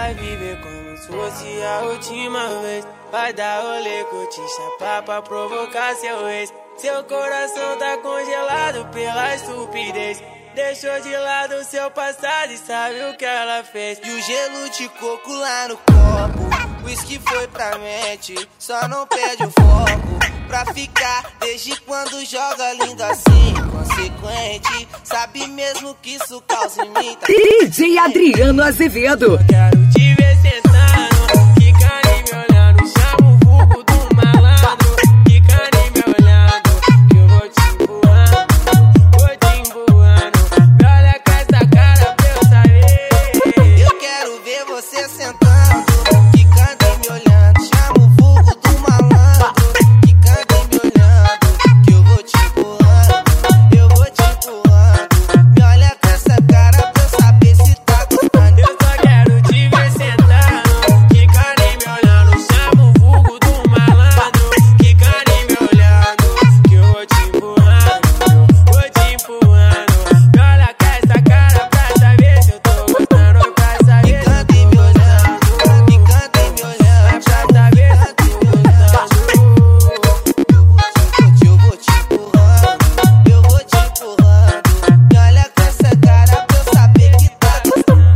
vai viver como se fosse a última vez. Vai dar rolê, curtir, chapar pra provocar seu ex. Seu coração tá congelado pela estupidez. Deixou de lado seu passado e sabe o que ela fez. E o gelo de coco lá no copo, whisky foi pra mente, só não perde o foco. Pra ficar, desde quando joga lindo assim, consequente. Sabe mesmo que isso causa em mim, tá? DJ Adriano Azevedo. Eu quero te ver sentando, ficando e me olhando. Chama o vulgo do malandro, ficando e me olhando. Que eu vou te empurrando, vou te empurrando. Me olha com essa cara pra eu saber. Eu quero ver você sentando, ficando e me olhando. Chama o vulgo do malandro, ficando e me olhando. Que eu vou te empurrando, eu vou te empurrando. Me olha com essa cara pra eu saber se tá gostando. Eu só quero te ver sentando, ficando e me olhando. Chama o vulgo do malandro, ficando e me olhando. Que eu vou te empurrando, vou te empurrando. Me olha com essa cara pra saber se eu tô gostando. Pra saber se eu Ficando e me olhando, ficando e me olhando. pra saber se eu tô gostando. Eu vou te empurrando, eu vou te empurrando. Me olha com essa cara pra eu saber que tá gostando.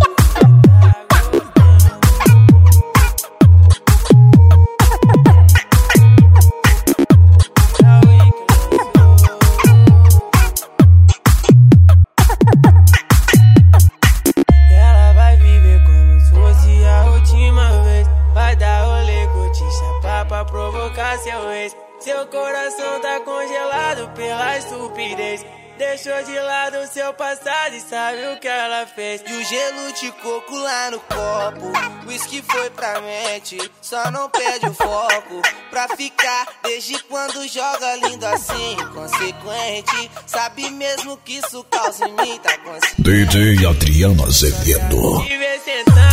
Ela vai viver como se fosse a última vez. Vai dar rolê, curtir, chapar pra provocar seu ex. Seu coração tá congelado pela estupidez. Deixou de lado seu passado e sabe o que ela fez. E o gelo de coco lá no copo, whisky foi pra mente, só não perde o foco. Pra ficar, desde quando joga lindo assim, consequente. Sabe mesmo que isso causa em mim, tá consciente. DJ Adriano Azevedo. Te ver sentando,